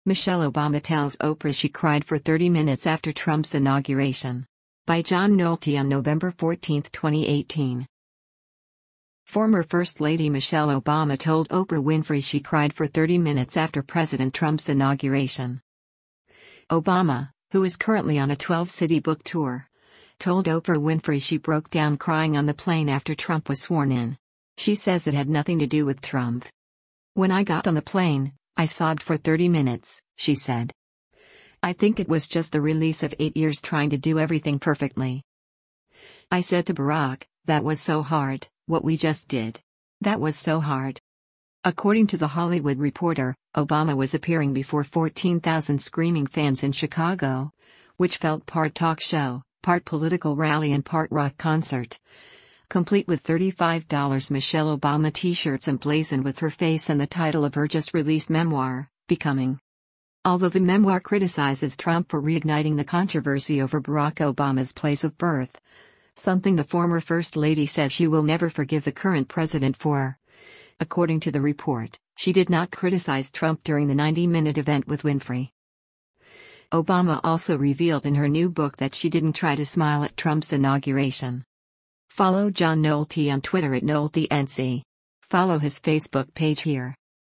Michelle Obama tells Oprah she cried for 30 minutes after Trump's inauguration. By John Nolte on November 14, 2018. Former First Lady Michelle Obama told Oprah Winfrey she cried for 30 minutes after President Trump's inauguration. Obama, who is currently on a 12-city book tour, told Oprah Winfrey she broke down crying on the plane after Trump was sworn in. She says it had nothing to do with Trump. "When I got on the plane, I sobbed for 30 minutes, she said. I think it was just the release of 8 years trying to do everything perfectly. I said to Barack, that was so hard, what we just did. That was so hard." According to The Hollywood Reporter, Obama was appearing before 14,000 screaming fans in Chicago, which felt part talk show, part political rally and part rock concert. Complete with $35 Michelle Obama t-shirts emblazoned with her face and the title of her just-released memoir, Becoming. Although the memoir criticizes Trump for reigniting the controversy over Barack Obama's place of birth, something the former First Lady says she will never forgive the current president for. According to the report, she did not criticize Trump during the 90-minute event with Winfrey. Obama also revealed in her new book that she didn't try to smile at Trump's inauguration. Follow John Nolte on Twitter at NolteNC. Follow his Facebook page here.